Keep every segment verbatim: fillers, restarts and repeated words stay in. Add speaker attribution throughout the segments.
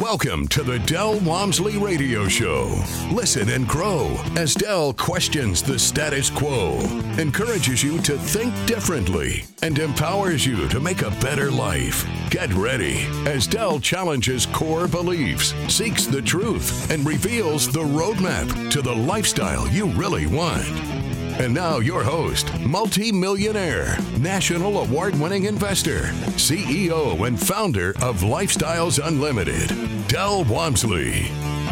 Speaker 1: Welcome to the Del Walmsley Radio Show. Listen and grow as Del questions the status quo, encourages you to think differently, and empowers you to make a better life. Get ready as Del challenges core beliefs, seeks the truth, and reveals the roadmap to the lifestyle you really want. And now your host, multi-millionaire, national award-winning investor, C E O and founder of Lifestyles Unlimited, Del Walmsley.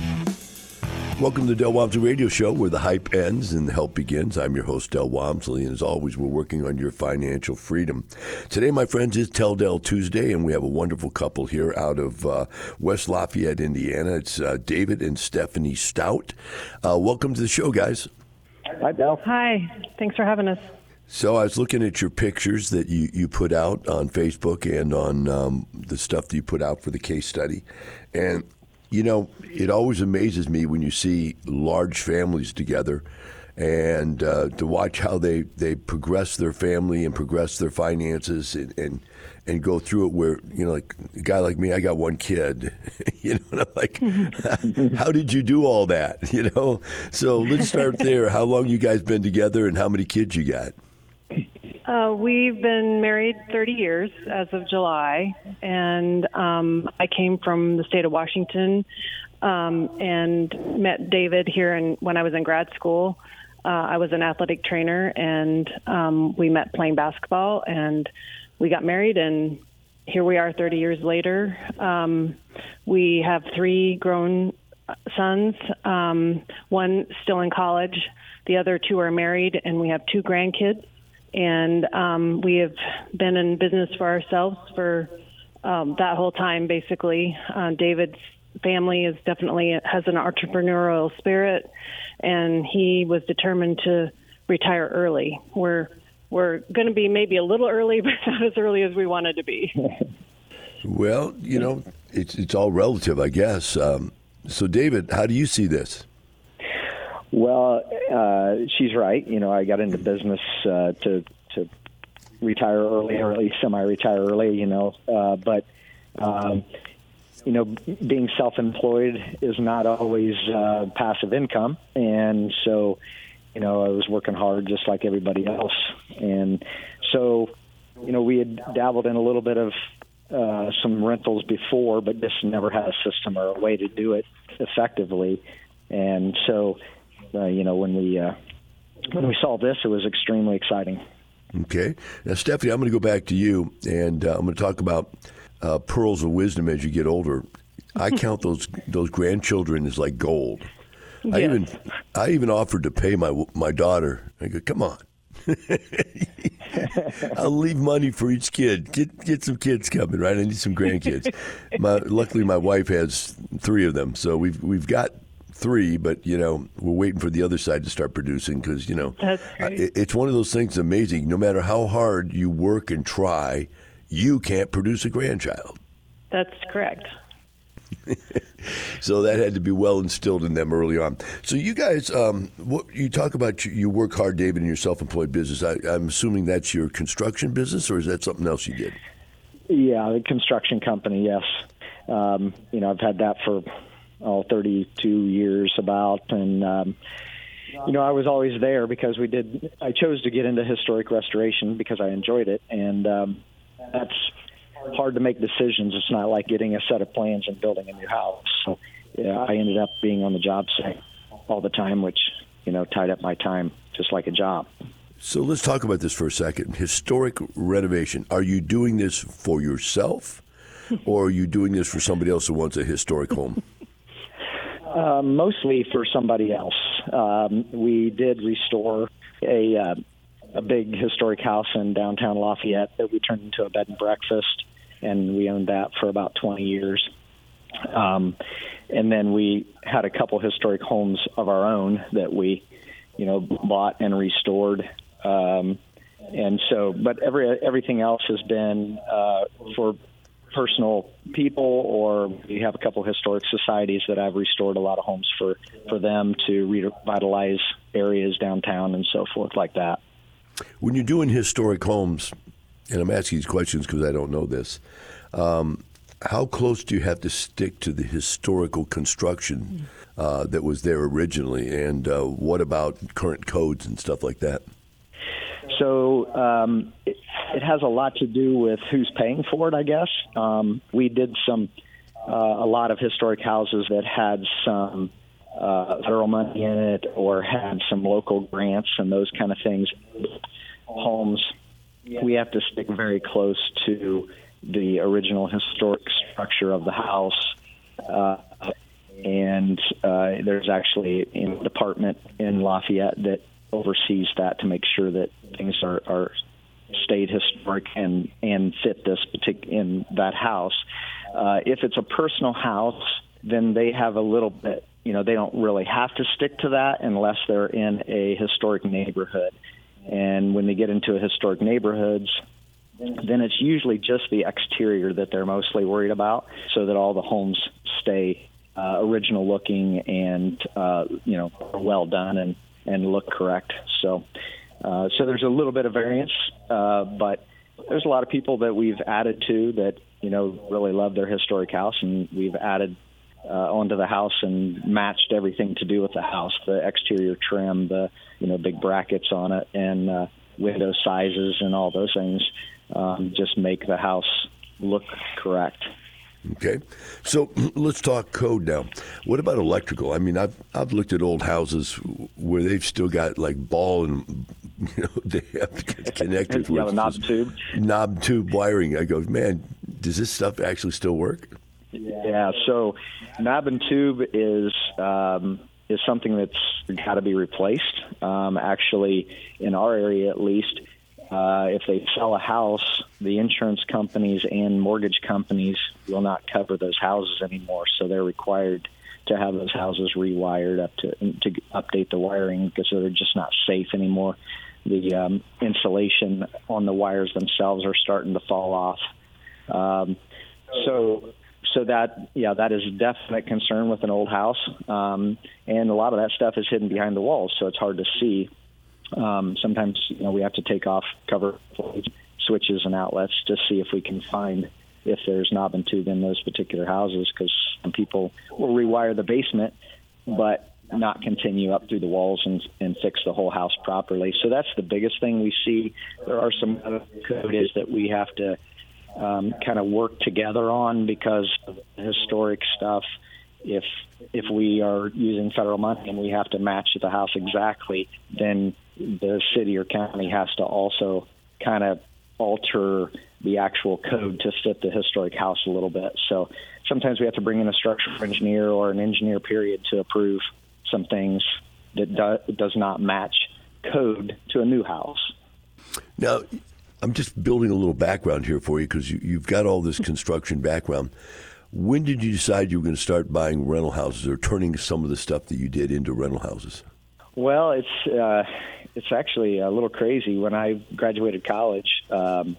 Speaker 2: Welcome to the Del Walmsley Radio Show, where the hype ends and the help begins. I'm your host, Del Walmsley, and as always, we're working on your financial freedom. Today, my friends, is Tell Del Tuesday, and we have a wonderful couple here out of uh, West Lafayette, Indiana. It's uh, David and Stephanie Stout. Uh, welcome to the show, guys.
Speaker 3: Hi, Del.
Speaker 4: Hi. Thanks for having us.
Speaker 2: So I was looking at your pictures that you, you put out on Facebook and on um, the stuff that you put out for the case study. And, you know, it always amazes me when you see large families together and uh, to watch how they, they progress their family and progress their finances and, and and go through it where, you know, like a guy like me, I got one kid, you know, and I'm like, how did you do all that, you know? So let's start there. How long you guys been together and how many kids you got?
Speaker 4: Uh, we've been married thirty years as of July, and um, I came from the state of Washington um, and met David here in, when I was in grad school. Uh, I was an athletic trainer, and um, we met playing basketball, and we got married, and here we are thirty years later. Um, we have three grown sons, um, one still in college. The other two are married, and we have two grandkids. And um, we have been in business for ourselves for um, that whole time, basically. Uh, David's family is definitely has an entrepreneurial spirit, and he was determined to retire early. We're We're going to be maybe a little early, but not as early as we wanted to be.
Speaker 2: Well, you know, it's it's all relative, I guess. Um, so, David, how do you see this?
Speaker 3: Well, uh, she's right. You know, I got into business uh, to to retire early, or at least semi-retire early. You know, uh, but um, you know, being self-employed is not always uh, passive income, and so. You know, I was working hard just like everybody else. And so, you know, we had dabbled in a little bit of uh, some rentals before, but just never had a system or a way to do it effectively. And so, uh, you know, when we uh, when we saw this, it was extremely exciting.
Speaker 2: Okay. Now, Stephanie, I'm going to go back to you, and uh, I'm going to talk about uh, pearls of wisdom as you get older. I count those those grandchildren as like gold. I
Speaker 4: Yes.
Speaker 2: even I even offered to pay my my daughter. I go, come on, I'll leave money for each kid. Get get some kids coming, right? I need some grandkids. My, luckily, my wife has three of them, so we've we've got three. But you know, we're waiting for the other side to start producing because you know,
Speaker 4: That's great.
Speaker 2: it, it's one of those things. Amazing. No matter how hard you work and try, you can't produce a grandchild.
Speaker 4: That's correct.
Speaker 2: So that had to be well instilled in them early on. So you guys, um, what you talk about, you, you work hard, David, in your self-employed business. I, I'm assuming that's your construction business, or is that something else you did?
Speaker 3: Yeah, the construction company, yes. Um, you know, I've had that for oh, thirty-two years about, and um, you know, I was always there because we did. I chose to get into historic restoration because I enjoyed it, and um, that's hard to make decisions. It's not like getting a set of plans and building a new house. So yeah, I ended up being on the job site all the time, which, you know, tied up my time just like a job.
Speaker 2: So let's talk about this for a second. Historic renovation. Are you doing this for yourself, or are you doing this for somebody else who wants a historic home?
Speaker 3: Uh, mostly for somebody else. Um, we did restore a uh, a big historic house in downtown Lafayette that we turned into a bed and breakfast, and we owned that for about twenty years. Um, and then we had a couple historic homes of our own that we, you know, bought and restored. Um, and so, but every everything else has been uh, for personal people, or we have a couple historic societies that I've restored a lot of homes for, for them to revitalize areas downtown and so forth like that.
Speaker 2: When you're doing historic homes, and I'm asking these questions because I don't know this, um, how close do you have to stick to the historical construction uh, that was there originally? And uh, what about current codes and stuff like that?
Speaker 3: So um, it, it has a lot to do with who's paying for it, I guess. Um, we did some uh, a lot of historic houses that had some uh, federal money in it or had some local grants and those kind of things. Homes, we have to stick very close to the original historic structure of the house. Uh, and uh, there's actually a department in Lafayette that oversees that to make sure that things are, are stayed historic and, and fit this particular in that house. Uh, if it's a personal house, then they have a little bit, you know, they don't really have to stick to that unless they're in a historic neighborhood. And when they get into a historic neighborhoods, then it's usually just the exterior that they're mostly worried about, so that all the homes stay uh, original looking and, uh, you know, well done and, and look correct. So uh, so there's a little bit of variance, uh, but there's a lot of people that we've added to that, you know, really love their historic house, and we've added uh, onto the house and matched everything to do with the house, the exterior trim, the, you know, big brackets on it, and uh, window sizes and all those things. Um, just make the house look correct.
Speaker 2: Okay, so let's talk code now. What about electrical? I mean, I've I've looked at old houses where they've still got like ball and, you know, they have connectors
Speaker 3: yeah,
Speaker 2: with
Speaker 3: knob tube,
Speaker 2: knob tube wiring. I go, man, does this stuff actually still work?
Speaker 3: Yeah, so knob and tube is um, is something that's got to be replaced. Um, actually, in our area at least. Uh, if they sell a house, the insurance companies and mortgage companies will not cover those houses anymore, so they're required to have those houses rewired up to to update the wiring because they're just not safe anymore. The um, insulation on the wires themselves are starting to fall off. Um, so, so that yeah, that is a definite concern with an old house, um, and a lot of that stuff is hidden behind the walls, so it's hard to see. Um, sometimes, you know, we have to take off cover switches and outlets to see if we can find if there's knob and tube in those particular houses, because some people will rewire the basement but not continue up through the walls and, and fix the whole house properly. So that's the biggest thing we see. There are some other codes that we have to um, kind of work together on because of the historic stuff. If if we are using federal money and we have to match the house exactly, then the city or county has to also kind of alter the actual code to fit the historic house a little bit. So sometimes we have to bring in a structural engineer or an engineer period to approve some things that do, does not match code to a new house.
Speaker 2: Now, I'm just building a little background here for you because you, you've got all this construction background. When did you decide you were going to start buying rental houses or turning some of the stuff that you did into rental houses?
Speaker 3: Well, it's uh, it's actually a little crazy. When I graduated college, um,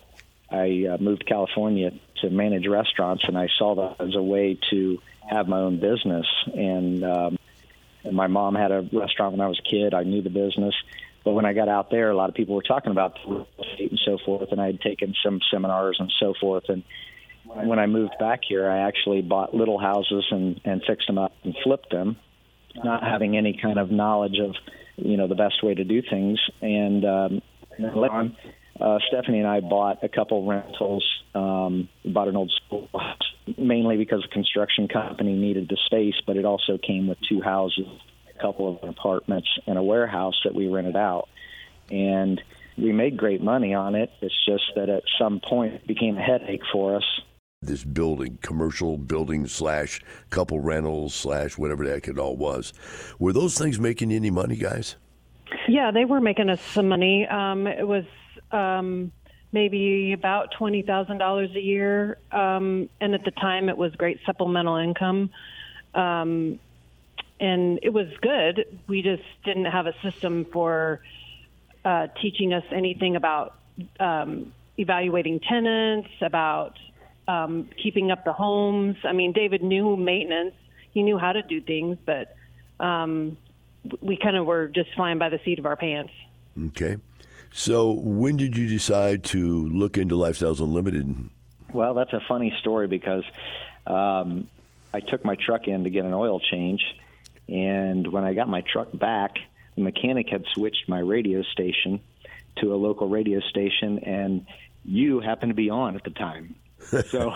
Speaker 3: I uh, moved to California to manage restaurants, and I saw that as a way to have my own business. And, um, and my mom had a restaurant when I was a kid. I knew the business. But when I got out there, a lot of people were talking about real estate and so forth, and I had taken some seminars and so forth. And when I moved back here, I actually bought little houses and, and fixed them up and flipped them, not having any kind of knowledge of, you know, the best way to do things. And um, later on, uh, Stephanie and I bought a couple rentals, um, bought an old schoolhouse, mainly because the construction company needed the space, but it also came with two houses, a couple of apartments, and a warehouse that we rented out. And we made great money on it. It's just that at some point it became a headache for us.
Speaker 2: This building, commercial building slash couple rentals slash whatever the heck it all was. Were those things making you any money, guys?
Speaker 4: Yeah, they were making us some money. Um, it was um, maybe about twenty thousand dollars a year. Um, and at the time, it was great supplemental income. Um, and it was good. We just didn't have a system for uh, teaching us anything about um, evaluating tenants, about Um, keeping up the homes. I mean, David knew maintenance. He knew how to do things, but um, we kind of were just flying by the seat of our pants.
Speaker 2: Okay. So when did you decide to look into Lifestyles Unlimited and
Speaker 3: Well, that's a funny story because um, I took my truck in to get an oil change, and when I got my truck back, the mechanic had switched my radio station to a local radio station, and you happened to be on at the time. So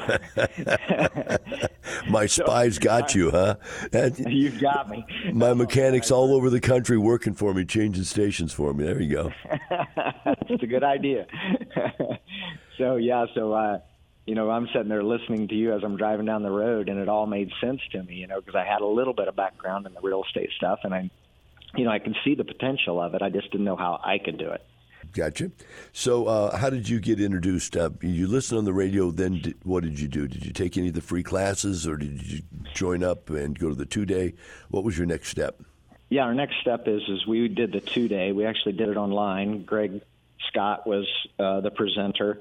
Speaker 2: my spies so, got you, huh? That,
Speaker 3: you've got me.
Speaker 2: My mechanics all over the country working for me, changing stations for me. There you go.
Speaker 3: It's a good idea. So yeah, so uh, you know, I'm sitting there listening to you as I'm driving down the road, and it all made sense to me, you know, because I had a little bit of background in the real estate stuff, and I, you know, I can see the potential of it. I just didn't know how I could do it.
Speaker 2: Gotcha. So uh, how did you get introduced? Uh, you listened on the radio, then did, what did you do? Did you take any of the free classes, or did you join up and go to the two-day? What was your next step?
Speaker 3: Yeah, our next step is is we did the two-day. We actually did it online. Greg Scott was uh, the presenter,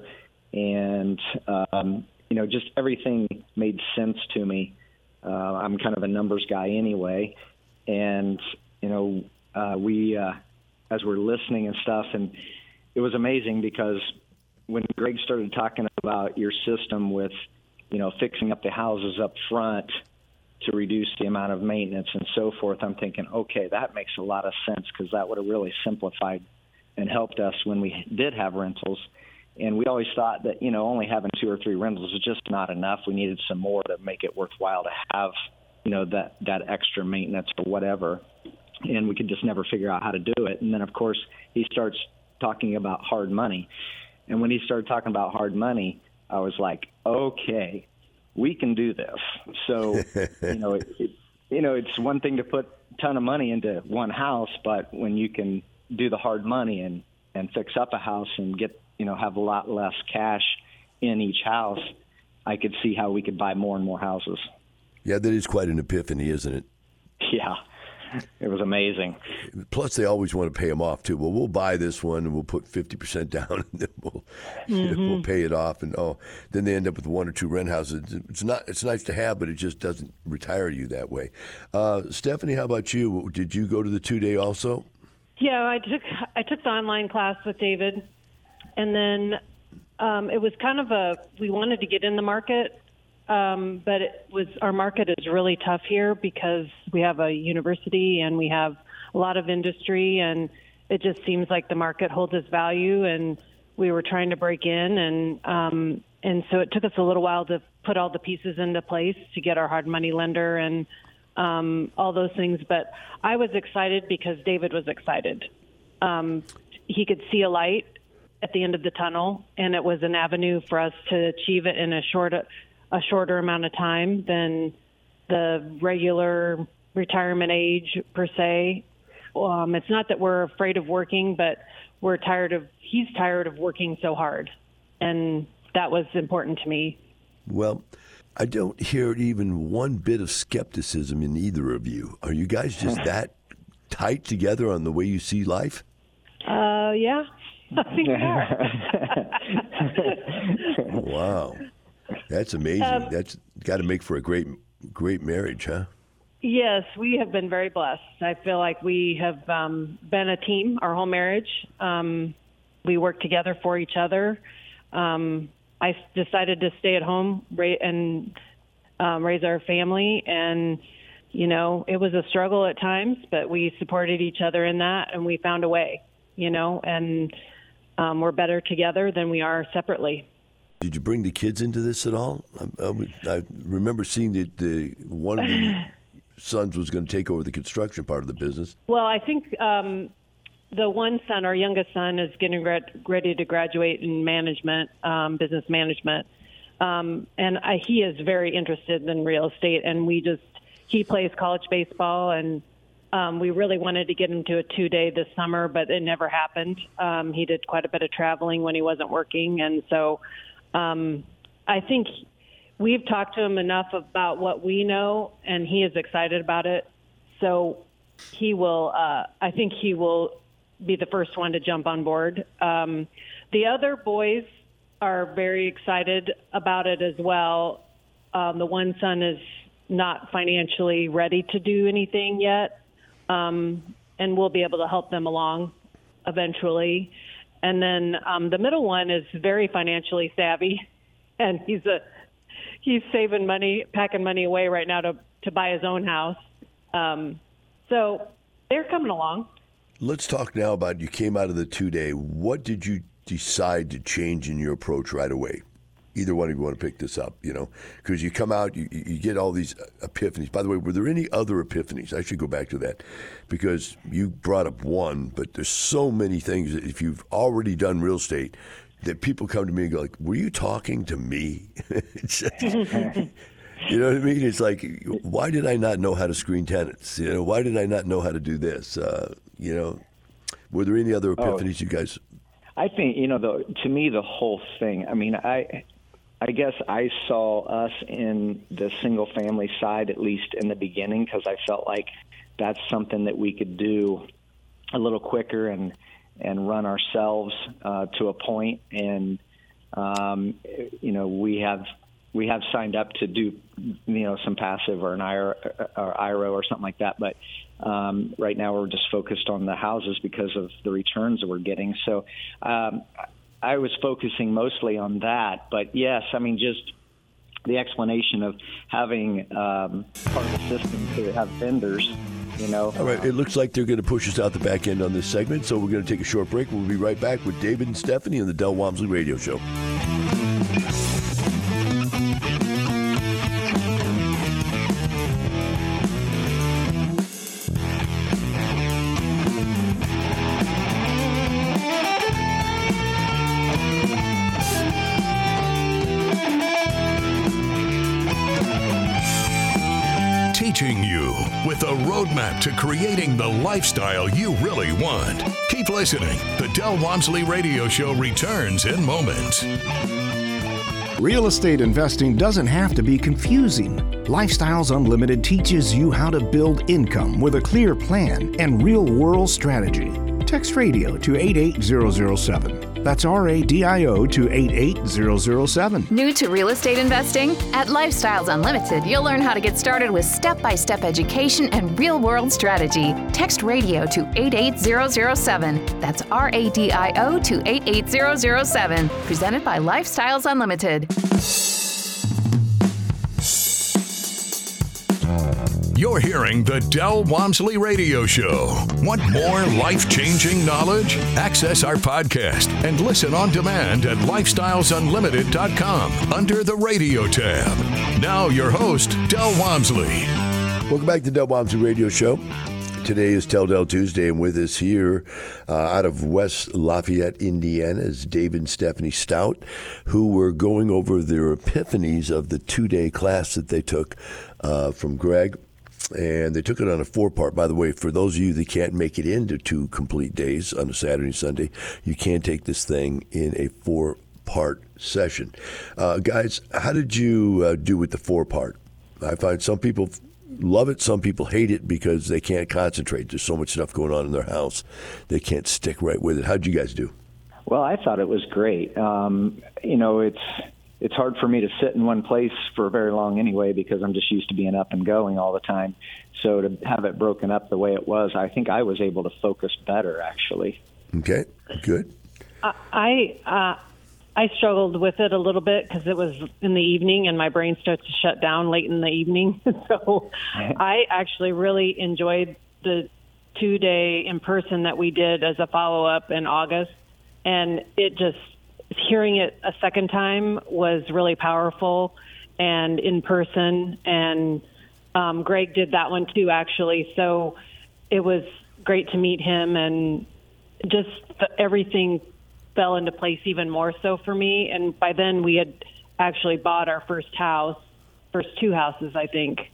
Speaker 3: and, um, you know, just everything made sense to me. Uh, I'm kind of a numbers guy anyway, and, you know, uh, we, uh, as we're listening and stuff, and it was amazing because when Greg started talking about your system with, you know, fixing up the houses up front to reduce the amount of maintenance and so forth, I'm thinking, okay, that makes a lot of sense because that would have really simplified and helped us when we did have rentals. And we always thought that, you know, only having two or three rentals is just not enough. We needed some more to make it worthwhile to have, you know, that, that extra maintenance or whatever. And we could just never figure out how to do it. And then, of course, he starts talking about hard money. And when he started talking about hard money, I was like, okay, we can do this. So, you know, it, it, you know, it's one thing to put a ton of money into one house, but when you can do the hard money and, and fix up a house and get, you know, have a lot less cash in each house, I could see how we could buy more and more houses.
Speaker 2: Yeah, that is quite an epiphany, isn't it?
Speaker 3: Yeah. It was amazing.
Speaker 2: Plus, they always want to pay them off, too. Well, we'll buy this one, and we'll put fifty percent down, and then we'll, mm-hmm. you know, we'll pay it off. And, oh, then they end up with one or two rent houses. It's not. It's nice to have, but it just doesn't retire you that way. Uh, Stephanie, how about you? Did you go to the two-day also?
Speaker 4: Yeah, I took I took the online class with David, and then um, it was kind of a, we wanted to get in the market. Um, but it was, our market is really tough here because we have a university and we have a lot of industry, and it just seems like the market holds its value, and we were trying to break in, and um, and so it took us a little while to put all the pieces into place to get our hard money lender and um, all those things. But I was excited because David was excited. Um, he could see a light at the end of the tunnel, and it was an avenue for us to achieve it in a short a shorter amount of time than the regular retirement age per se. Um, it's not that we're afraid of working, but we're tired of, he's tired of working so hard. And that was important to me.
Speaker 2: Well, I don't hear even one bit of skepticism in either of you. Are you guys just that tight together on the way you see life?
Speaker 4: Uh, yeah, I think we are.
Speaker 2: Wow. That's amazing. Um, That's got to make for a great, great marriage, huh?
Speaker 4: Yes, we have been very blessed. I feel like we have um, been a team our whole marriage. Um, we work together for each other. Um, I decided to stay at home ra- and um, raise our family, and you know, it was a struggle at times, but we supported each other in that, and we found a way. You know, and um, we're better together than we are separately.
Speaker 2: Did you bring the kids into this at all? I, I, I remember seeing that the one of the sons was going to take over the construction part of the business.
Speaker 4: Well, I think um, the one son, our youngest son, is getting re- ready to graduate in management, um, business management, um, and I, he is very interested in real estate. And we just he plays college baseball, and um, we really wanted to get him to a two-day this summer, but it never happened. Um, he did quite a bit of traveling when he wasn't working, and so. Um, I think we've talked to him enough about what we know, and he is excited about it. So he will, uh, I think he will be the first one to jump on board. Um, the other boys are very excited about it as well. Um, the one son is not financially ready to do anything yet, um, and we'll be able to help them along eventually. And then um, the middle one is very financially savvy, and he's a he's saving money, packing money away right now to to buy his own house. Um, so they're coming along.
Speaker 2: Let's talk now about, you came out of the two-day. What did you decide to change in your approach right away? Either one of you want to pick this up, you know, because you come out, you, you get all these epiphanies. By the way, were there any other epiphanies? I should go back to that, because you brought up one, but there's so many things that if you've already done real estate, that people come to me and go like, were you talking to me? It's just, you know what I mean? It's like, why did I not know how to screen tenants? You know, why did I not know how to do this? Uh, you know, were there any other epiphanies oh, you guys?
Speaker 3: I think, you know, the, to me, the whole thing, I mean, I... I guess I saw us in the single-family side, at least in the beginning, because I felt like that's something that we could do a little quicker and and run ourselves uh, to a point. And um, you know, we have we have signed up to do you know some passive or an I R A or I R O or something like that, but um, right now we're just focused on the houses because of the returns that we're getting. So. Um, I was focusing mostly on that, but yes, I mean, just the explanation of having um, part of the system to have vendors, you know.
Speaker 2: All right, it looks like they're going to push us out the back end on this segment, so we're going to take a short break. We'll be right back with David and Stephanie on the Del Walmsley Radio Show.
Speaker 1: Teaching you with a roadmap to creating the lifestyle you really want. Keep listening. The Del Walmsley Radio Show returns in moments.
Speaker 5: Real estate investing doesn't have to be confusing. Lifestyles Unlimited teaches you how to build income with a clear plan and real-world strategy. Text radio to eight eight zero zero seven. That's R A D I O to eight eight zero zero seven.
Speaker 6: New to real estate investing? At Lifestyles Unlimited, you'll learn how to get started with step-by-step education and real-world strategy. Text radio to eight eight zero zero seven. That's R A D I O to eight eight zero zero seven. Presented by Lifestyles Unlimited.
Speaker 1: You're hearing the Del Walmsley Radio Show. Want more life-changing knowledge? Access our podcast and listen on demand at lifestyles unlimited dot com under the radio tab. Now your host, Del Walmsley.
Speaker 2: Welcome back to the Del Walmsley Radio Show. Today is Tell Del Tuesday, and with us here uh, out of West Lafayette, Indiana, is David and Stephanie Stout, who were going over their epiphanies of the two-day class that they took uh, from Greg. And they took it on a four-part. By the way, for those of you that can't make it into two complete days on a Saturday and Sunday, you can take this thing in a four-part session. Uh, guys, how did you uh, do with the four-part? I find some people love it, some people hate it because they can't concentrate. There's so much stuff going on in their house. They can't stick right with it. How did you guys do?
Speaker 3: Well, I thought it was great. Um, you know, it's... It's hard for me to sit in one place for very long anyway because I'm just used to being up and going all the time. So to have it broken up the way it was, I think I was able to focus better, actually.
Speaker 2: Okay, good.
Speaker 4: Uh, I uh, I struggled with it a little bit because it was in the evening and my brain starts to shut down late in the evening. So I actually really enjoyed the two-day in-person that we did as a follow-up in August, and it just hearing it a second time was really powerful and in person. And um, Greg did that one too, actually. So it was great to meet him, and just everything fell into place even more so for me. And by then we had actually bought our first house, first two houses, I think.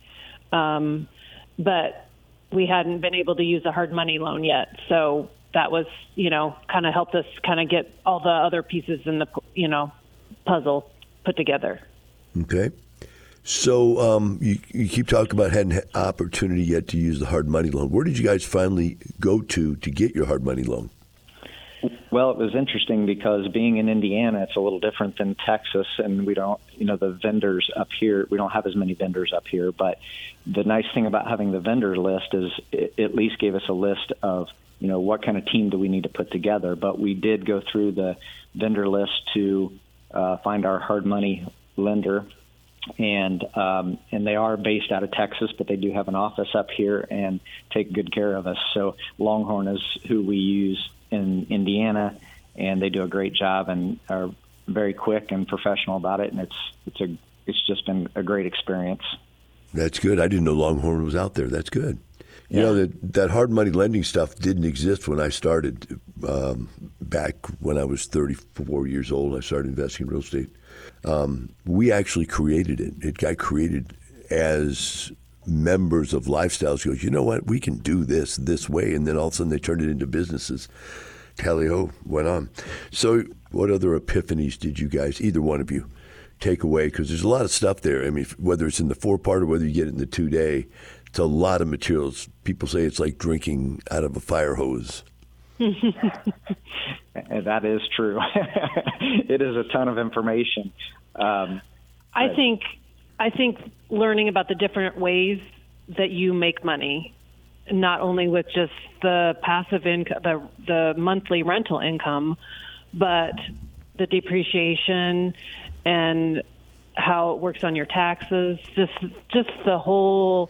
Speaker 4: Um, but we hadn't been able to use a hard money loan yet. So that was, you know, kind of helped us kind of get all the other pieces in the, you know, puzzle put together.
Speaker 2: Okay. So um, you, you keep talking about hadn't had opportunity yet to use the hard money loan. Where did you guys finally go to to get your hard money loan?
Speaker 3: Well, it was interesting because being in Indiana, it's a little different than Texas, and we don't, you know, the vendors up here, we don't have as many vendors up here. But the nice thing about having the vendor list is it at least gave us a list of, you know, what kind of team do we need to put together. But we did go through the vendor list to uh, find our hard money lender. And um, and they are based out of Texas, but they do have an office up here and take good care of us. So Longhorn is who we use in Indiana, and they do a great job and are very quick and professional about it. And it's it's a it's just been a great experience.
Speaker 2: That's good. I didn't know Longhorn was out there. That's good. You
Speaker 3: yeah.
Speaker 2: know, that, that hard money lending stuff didn't exist when I started um, back when I was thirty-four years old. I started investing in real estate. Um, we actually created it. It got created as members of Lifestyles goes, you know what, we can do this this way. And then all of a sudden they turned it into businesses. Tally-ho, went on. So what other epiphanies did you guys, either one of you, take away? Because there's a lot of stuff there. I mean, whether it's in the four-part or whether you get it in the two-day, it's a lot of materials. People say it's like drinking out of a fire hose.
Speaker 3: That is true. It is a ton of information. Um,
Speaker 4: I think I think learning about the different ways that you make money, not only with just the passive income, the the monthly rental income, but the depreciation and how it works on your taxes, just just the whole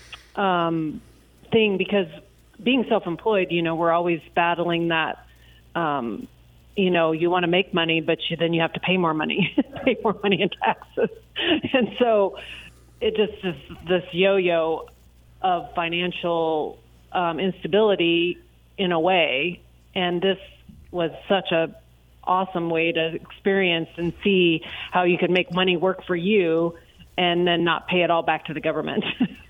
Speaker 4: um, thing. Because being self-employed, you know, we're always battling that. Um, you know, you want to make money, but you, then you have to pay more money, pay more money in taxes. And so it just is this yo-yo of financial um, instability in a way. And this was such a awesome way to experience and see how you could make money work for you and then not pay it all back to the government.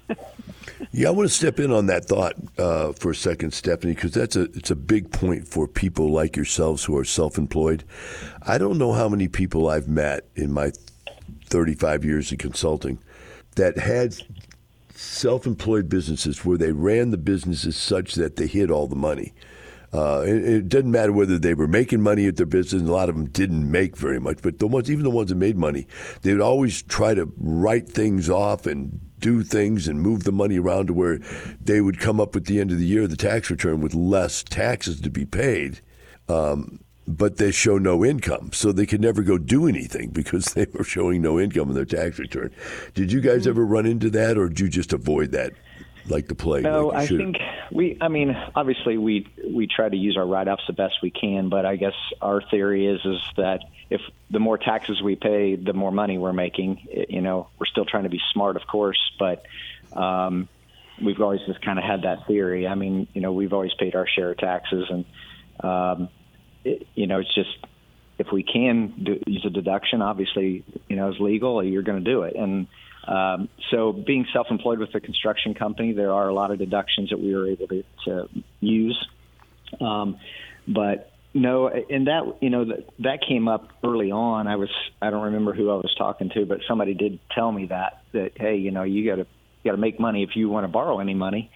Speaker 2: Yeah, I want to step in on that thought uh, for a second, Stephanie, because that's a it's a big point for people like yourselves who are self-employed. I don't know how many people I've met in my thirty-five years of consulting that had self-employed businesses where they ran the businesses such that they hid all the money. Uh, it, it doesn't matter whether they were making money at their business, and a lot of them didn't make very much, but the ones, even the ones that made money, they would always try to write things off and do things and move the money around to where they would come up at the end of the year, the tax return, with less taxes to be paid. Um, but they show no income, so they could never go do anything because they were showing no income in their tax return. Did you guys ever run into that, or did you just avoid that like the plague?
Speaker 3: No,
Speaker 2: like
Speaker 3: I think we, I mean, obviously we we try to use our write-offs the best we can, but I guess our theory is is that if the more taxes we pay, the more money we're making. It, you know, we're still trying to be smart, of course, but um, we've always just kind of had that theory. I mean, you know, we've always paid our share of taxes, and um, it, you know, it's just if we can do, use a deduction, obviously, you know, it's legal, you're going to do it. And um, so being self-employed with a construction company, there are a lot of deductions that we were able to, to use. Um, but no, and that, you know, that, that came up early on. I was, I don't remember who I was talking to, but somebody did tell me that, that, hey, you know, you gotta, you gotta make money if you want to borrow any money.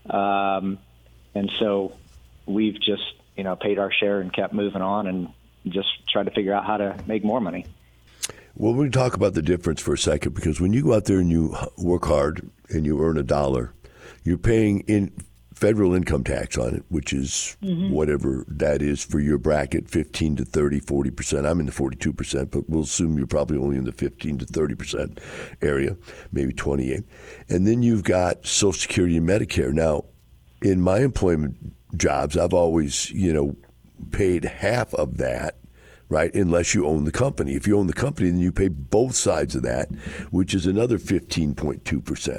Speaker 3: Um, and so we've just, you know, paid our share and kept moving on and just tried to figure out how to make more money.
Speaker 2: Well, we're going to talk about the difference for a second, because when you go out there and you work hard and you earn a dollar, you're paying in federal income tax on it, which is mm-hmm. whatever that is for your bracket, fifteen to thirty, forty percent. I'm in the forty-two percent, but we'll assume you're probably only in the fifteen to thirty percent area, maybe twenty-eight. And then you've got Social Security and Medicare. Now, in my employment jobs, I've always, you know, paid half of that, right, unless you own the company. If you own the company, then you pay both sides of that, which is another fifteen point two percent.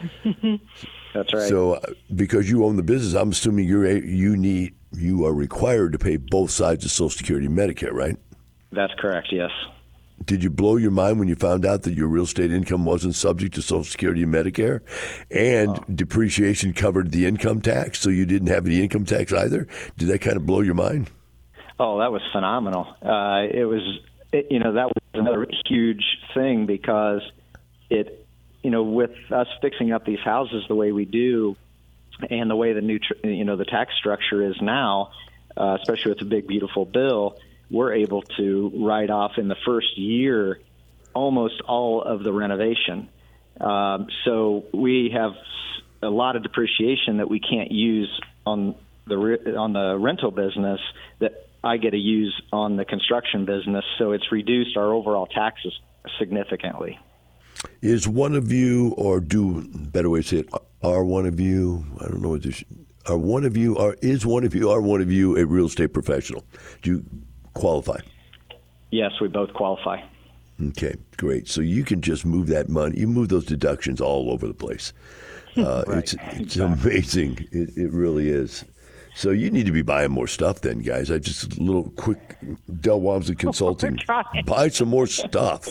Speaker 3: That's right.
Speaker 2: So, uh, because you own the business, I'm assuming you're a, you need you are required to pay both sides of Social Security and Medicare, right?
Speaker 3: That's correct. Yes.
Speaker 2: Did you blow your mind when you found out that your real estate income wasn't subject to Social Security and Medicare, and oh. depreciation covered the income tax, so you didn't have any income tax either? Did that kind of blow your mind?
Speaker 3: Oh, that was phenomenal. Uh, it was, it, you know, that was another huge thing, because it. You know, with us fixing up these houses the way we do, and the way the new, tr- you know, the tax structure is now, uh, especially with the big beautiful bill, we're able to write off in the first year almost all of the renovation. Um, so we have a lot of depreciation that we can't use on the re- on the rental business that I get to use on the construction business. So it's reduced our overall taxes significantly.
Speaker 2: Is one of you, or do better way to say it, are one of you? I don't know what this. Are one of you? Are is one of you? Are one of you a real estate professional? Do you qualify?
Speaker 3: Yes, we both qualify.
Speaker 2: Okay, great. So you can just move that money. You move those deductions all over the place. Uh,
Speaker 3: right.
Speaker 2: It's it's amazing. It, it really is. So you need to be buying more stuff then, guys. I just a little quick Del Walmsley Consulting. Buy some more stuff.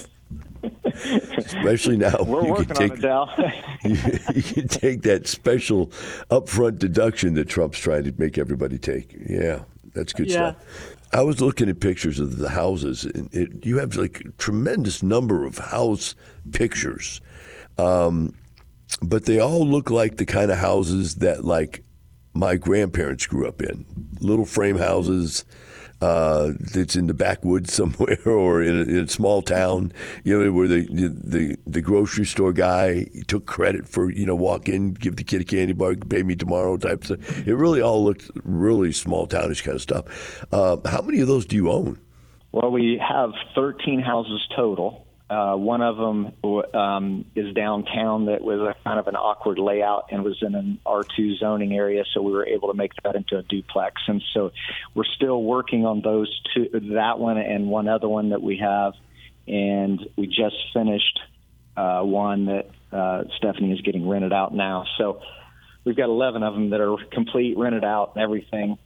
Speaker 2: Especially now.
Speaker 3: We're
Speaker 2: you
Speaker 3: working
Speaker 2: can take,
Speaker 3: on it, Del.
Speaker 2: you, you can take that special upfront deduction that Trump's trying to make everybody take. Yeah, that's good
Speaker 4: yeah.
Speaker 2: stuff. I was looking at pictures of the houses, and it, you have like a tremendous number of house pictures. Um, but they all look like the kind of houses that like my grandparents grew up in. Little frame houses uh, that's in the backwoods somewhere or in a, in a small town, you know, where the, the the grocery store guy took credit for, you know, walk in, give the kid a candy bar, pay me tomorrow type stuff. It really all looked really small townish kind of stuff. Uh, how many of those do you own?
Speaker 3: Well, we have thirteen houses total. Uh, one of them um, is downtown that was a kind of an awkward layout and was in an R two zoning area, so we were able to make that into a duplex. And so we're still working on those two, that one and one other one that we have. And we just finished uh, one that uh, Stephanie is getting rented out now. So we've got eleven of them that are complete, rented out and everything.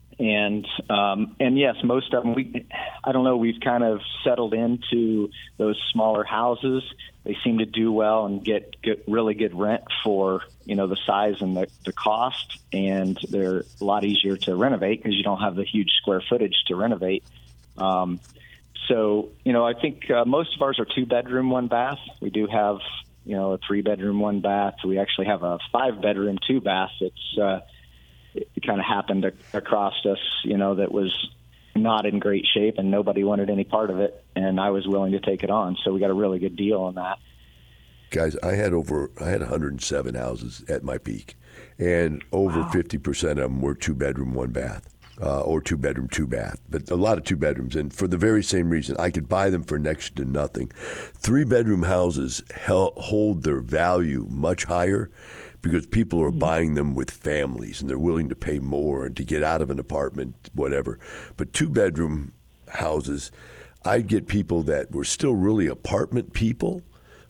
Speaker 3: And um, and yes, most of them, we, I don't know, we've kind of settled into those smaller houses. They seem to do well and get, get really good rent for, you know, the size and the, the cost. And they're a lot easier to renovate because you don't have the huge square footage to renovate. Um, so, you know, I think uh, most of ours are two bedroom, one bath. We do have, you know, a three bedroom, one bath. We actually have a five bedroom, two bath. It's, uh, it kind of happened across us, you know, that was not in great shape and nobody wanted any part of it. And I was willing to take it on. So we got a really good deal on that.
Speaker 2: Guys, I had over, I had one hundred seven houses at my peak, and over wow. fifty percent of them were two bedroom, one bath, uh, or two bedroom, two bath, but a lot of two bedrooms. And for the very same reason, I could buy them for next to nothing. Three bedroom houses hel- hold their value much higher, because people are buying them with families and they're willing to pay more and to get out of an apartment, whatever. But two-bedroom houses, I'd get people that were still really apartment people,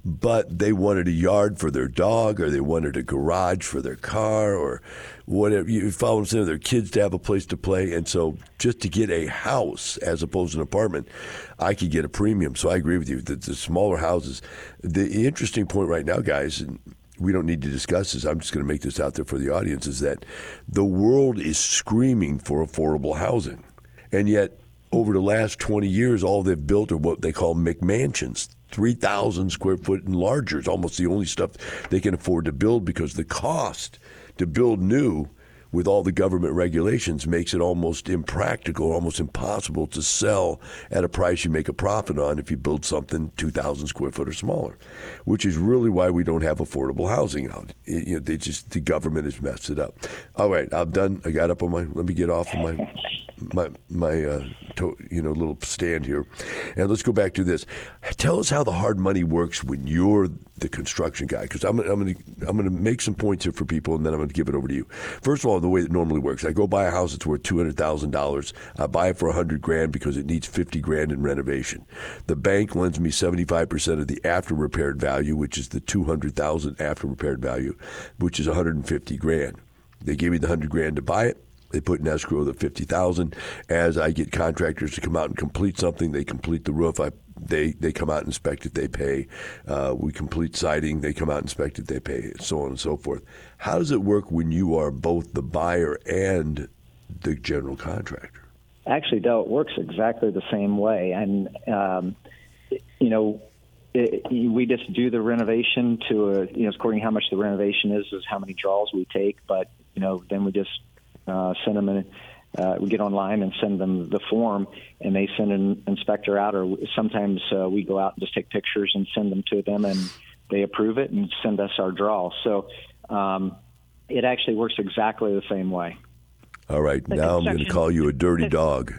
Speaker 2: but they wanted a yard for their dog or they wanted a garage for their car or whatever. You follow them, their kids to have a place to play. And so just to get a house as opposed to an apartment, I could get a premium. So I agree with you. The, the smaller houses, the interesting point right now, guys, and we don't need to discuss this, I'm just going to make this out there for the audience, is that the world is screaming for affordable housing. And yet, over the last twenty years, all they've built are what they call McMansions, three thousand square foot and larger. It's almost the only stuff they can afford to build because the cost to build new with all the government regulations makes it almost impractical, almost impossible to sell at a price you make a profit on if you build something two thousand square foot or smaller, which is really why we don't have affordable housing out. It, you know, they just, the government has messed it up. All right, I'm done. I got up on my, let me get off of my, my, my uh, to, you know, little stand here. And let's go back to this. Tell us how the hard money works when you're the construction guy, because I'm, I'm going to I'm going to make some points here for people, and then I'm going to give it over to you. First of all, the way it normally works, I go buy a house that's worth two hundred thousand dollars. I buy it for one hundred grand because it needs fifty grand in renovation. The bank lends me seventy-five percent of the after repaired value, which is the two hundred thousand after repaired value, which is one hundred fifty grand. They give me the one hundred grand to buy it. They put in escrow the fifty thousand. As I get contractors to come out and complete something, they complete the roof. I They they come out and inspect it, they pay. Uh, we complete siding, they come out and inspect it, they pay, so on and so forth. How does it work when you are both the buyer and the general contractor?
Speaker 3: Actually, Del, it works exactly the same way. And, um, you know, it, we just do the renovation to, a, you know, according to how much the renovation is, is how many draws we take. But, you know, then we just uh, send them in. Uh, we get online and send them the form, and they send an inspector out, or sometimes uh, we go out and just take pictures and send them to them, and they approve it and send us our draw. So um, it actually works exactly the same way.
Speaker 2: All right,
Speaker 4: The
Speaker 2: now I'm going to call you a dirty dog.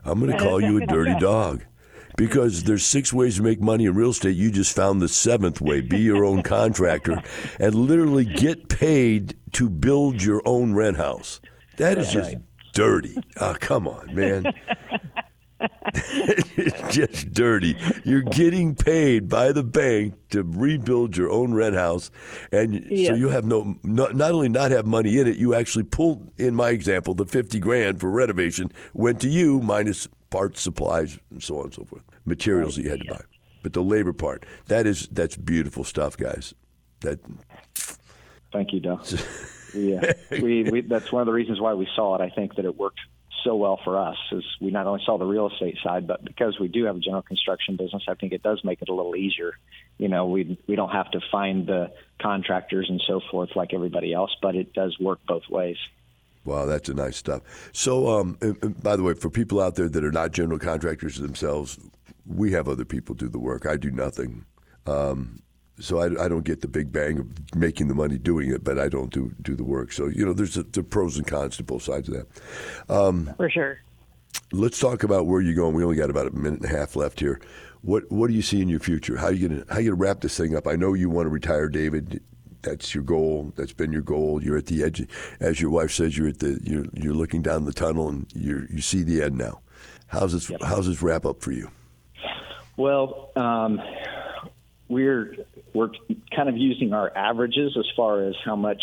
Speaker 2: I'm going to call you a dirty dog. Because there's six ways to make money in real estate. You just found the seventh way. Be your own contractor and literally get paid to build your own rent house. That is just dirty. Oh, come on, man. It's just dirty. You're getting paid by the bank to rebuild your own rent house. And yeah. so you have no, not, not only not have money in it, you actually pulled, in my example, the fifty grand for renovation went to you minus parts, supplies, and so on and so forth. Materials right. that you had to yeah. buy. But the labor part, that is, that's beautiful stuff, guys. That.
Speaker 3: Thank you, Doug. yeah, we, we, that's one of the reasons why we saw it. I think that it worked so well for us is we not only saw the real estate side, but because we do have a general construction business, I think it does make it a little easier. You know, we we don't have to find the contractors and so forth like everybody else, but it does work both ways.
Speaker 2: Wow, that's a nice stuff. So, um, and, and by the way, for people out there that are not general contractors themselves, we have other people do the work. I do nothing. Um, so I, I don't get the big bang of making the money doing it, but I don't do, do the work. So, you know, there's the pros and cons to both sides of that. Um,
Speaker 4: for sure.
Speaker 2: Let's talk about where you're going. We only got about a minute and a half left here. What What do you see in your future? How are you gonna How you gonna wrap this thing up? I know you want to retire, David. That's your goal. That's been your goal. You're at the edge, as your wife says. You're at the. You're You're looking down the tunnel, and you you see the end now. How's this yep. How's this wrap up for you?
Speaker 3: Well, um, we're we're kind of using our averages as far as how much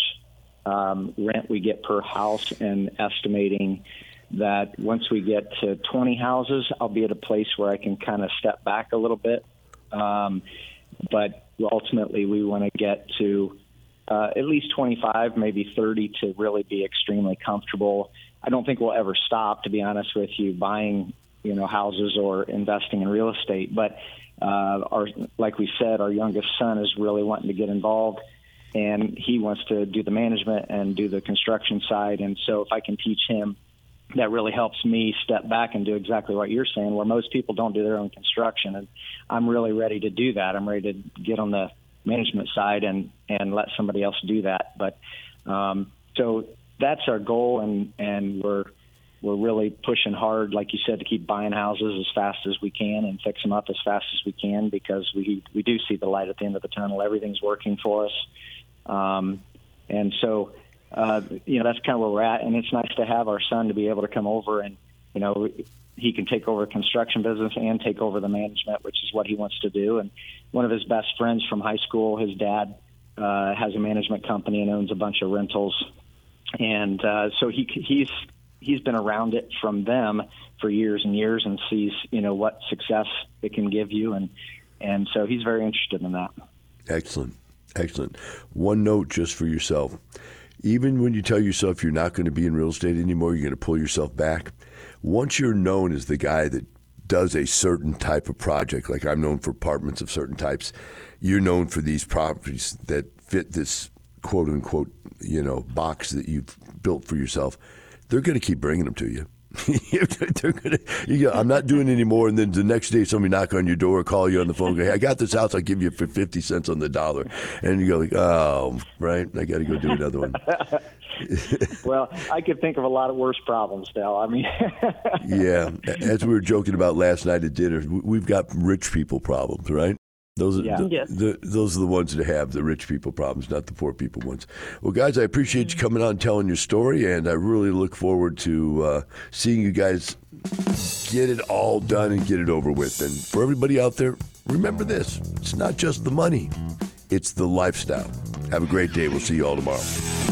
Speaker 3: um, rent we get per house, and estimating that once we get to twenty houses, I'll be at a place where I can kind of step back a little bit. Um, but ultimately, we want to get to uh, at least twenty-five, maybe thirty, to really be extremely comfortable. I don't think we'll ever stop, to be honest with you, buying you know houses or investing in real estate. But uh, our, like we said, our youngest son is really wanting to get involved, and he wants to do the management and do the construction side. And so, if I can teach him, that really helps me step back and do exactly what you're saying, where most people don't do their own construction. And I'm really ready to do that. I'm ready to get on the management side and, and let somebody else do that. But um, so that's our goal, and, and we're we're really pushing hard, like you said, to keep buying houses as fast as we can and fix them up as fast as we can, because we, we do see the light at the end of the tunnel. Everything's working for us. Um, and so... Uh, you know, that's kind of where we're at, and it's nice to have our son to be able to come over and, you know, he can take over the construction business and take over the management, which is what he wants to do. And one of his best friends from high school, his dad, uh, has a management company and owns a bunch of rentals. And uh, so he he's he's been around it from them for years and years and sees, you know, what success it can give you. And, and so he's very interested in that.
Speaker 2: Excellent. Excellent. One note just for yourself. Even when you tell yourself you're not going to be in real estate anymore, you're going to pull yourself back. Once you're known as the guy that does a certain type of project, like I'm known for apartments of certain types, you're known for these properties that fit this quote unquote, you know, box that you've built for yourself. They're going to keep bringing them to you. They're gonna, you go, I'm not doing it anymore, and then the next day somebody knock on your door, call you on the phone, go, hey, I got this house, I'll give you for fifty cents on the dollar, and you go like, oh, right, I got to go do another one.
Speaker 3: Well, I could think of a lot of worse problems, Dale. I mean,
Speaker 2: yeah, as we were joking about last night at dinner, we've got rich people problems, right? Those are,
Speaker 3: yeah.
Speaker 2: the,
Speaker 4: yes.
Speaker 2: the, those are the ones that have the rich people problems, not the poor people ones. Well, guys, I appreciate you coming on and telling your story, and I really look forward to uh, seeing you guys get it all done and get it over with. And for everybody out there, remember this. It's not just the money. It's the lifestyle. Have a great day. We'll see you all tomorrow.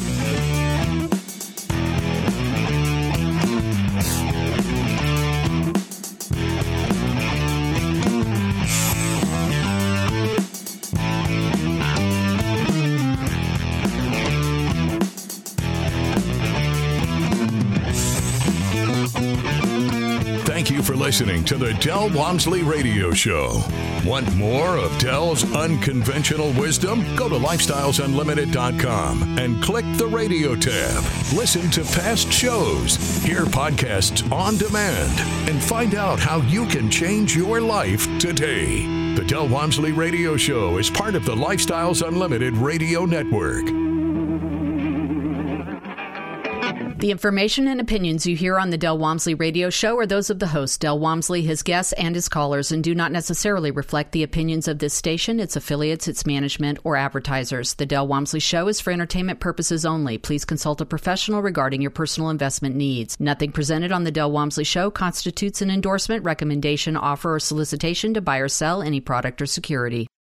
Speaker 1: Thank you for listening to the Del Walmsley Radio Show. Want more of Del's unconventional wisdom? Go to lifestyles unlimited dot com and click the radio tab. Listen to past shows, hear podcasts on demand, and find out how you can change your life today. The Del Walmsley Radio Show is part of the Lifestyles Unlimited Radio Network.
Speaker 7: The information and opinions you hear on the Del Walmsley Radio Show are those of the host, Del Walmsley, his guests, and his callers, and do not necessarily reflect the opinions of this station, its affiliates, its management, or advertisers. The Del Walmsley Show is for entertainment purposes only. Please consult a professional regarding your personal investment needs. Nothing presented on the Del Walmsley Show constitutes an endorsement, recommendation, offer, or solicitation to buy or sell any product or security.